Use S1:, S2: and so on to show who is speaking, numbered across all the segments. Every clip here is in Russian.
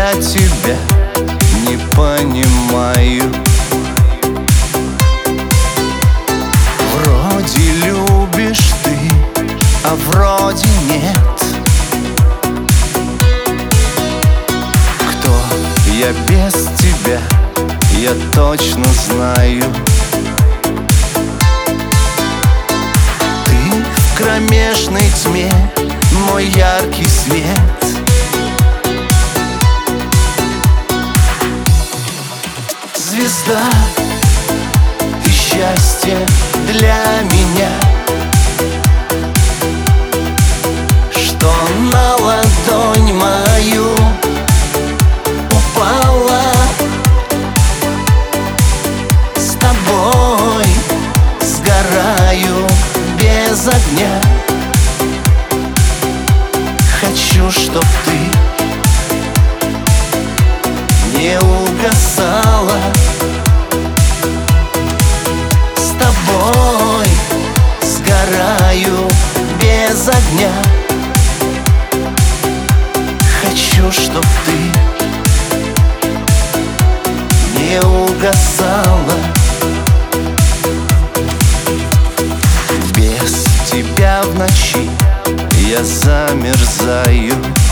S1: я тебя не понимаю. Вроде любишь ты, а вроде нет. Кто я без тебя, я точно знаю. Ты в кромешной тьме, мой яркий свет. Звезда, ты счастье для меня, что на ладонь мою упала. С тобой сгораю без огня. Хочу, чтоб ты не угасала. С тобой сгораю без огня. Хочу, чтоб ты не угасала. Без тебя в ночи я замерзаю.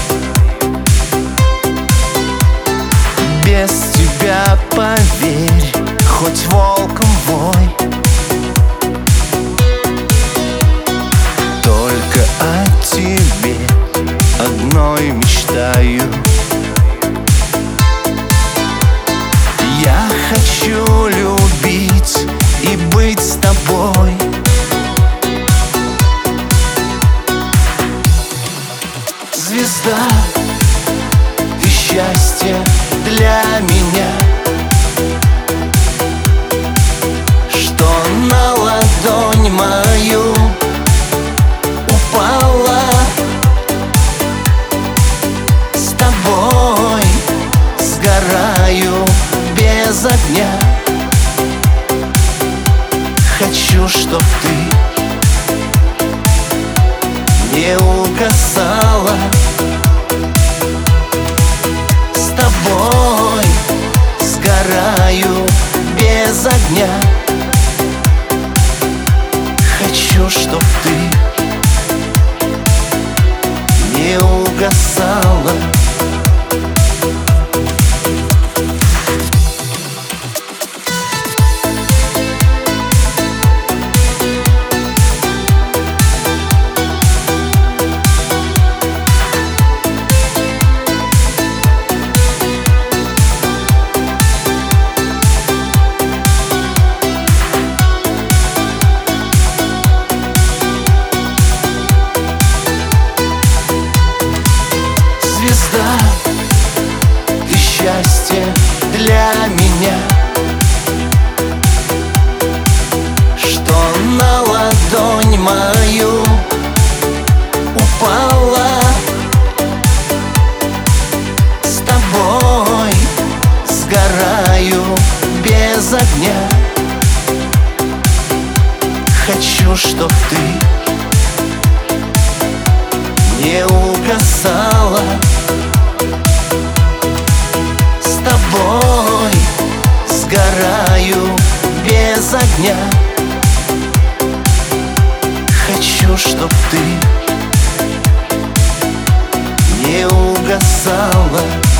S1: Без тебя, поверь, хоть волком вой. Только о тебе одной мечтаю. Я хочу любить и быть с тобой. Звезда, ты счастье для меня, что на ладонь мою упала. С тобой сгораю без огня. Хочу, чтоб ты не угасала. С тобой сгораю без огня. Хочу, чтоб ты не угасала. Звезда, ты счастье для меня, что на ладонь мою упала. С тобой сгораю без огня. Хочу, чтоб ты,
S2: 「 не угасала.
S1: не угасала. С тобой сгораю без огня. Хочу, чтоб ты не угасала. С тобой сгораю без огня. Хочу, чтоб ты не угасала.
S2: 「
S1: С тобой сгораю без огня. Хочу, чтоб ты не угасала.